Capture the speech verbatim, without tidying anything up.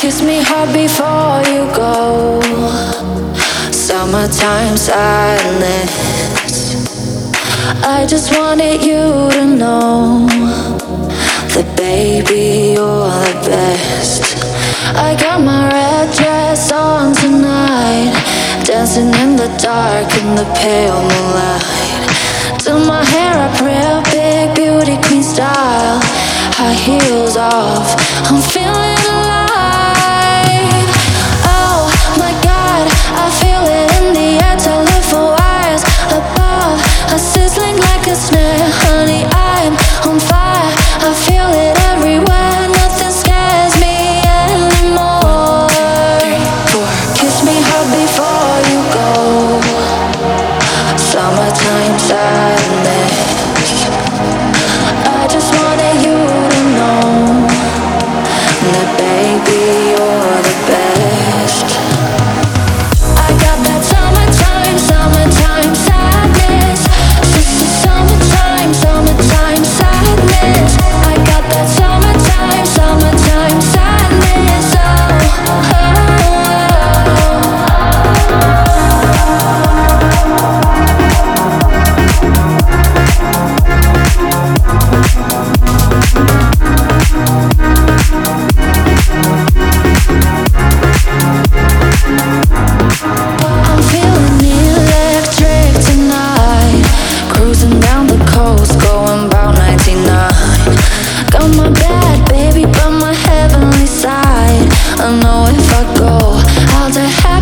Kiss me hard before you go. Summertime sadness. I just wanted you to know that baby you're the best. I got my red dress on tonight, dancing in the dark in the pale moonlight. Do my hair up real big, beauty queen style, high heels off, I'm feeling alive. Oh my God, I feel it in the air, telephone wires above, a sizzling like a snare. Honey, I'm on fire, I feel it everywhere, nothing scares me anymore. Kiss me hard before you go. Summertime sadness. I just wanted you to know that baby you're the best. I got that summertime, summertime sadness. Sister, summertime, summertime sadness. I got that summertime, summertime sadness. Oh, oh, I'm feeling electric tonight, cruising down the coast, going about ninety-nine. Got my bad baby by my heavenly side. I know if I go, I'll die happy.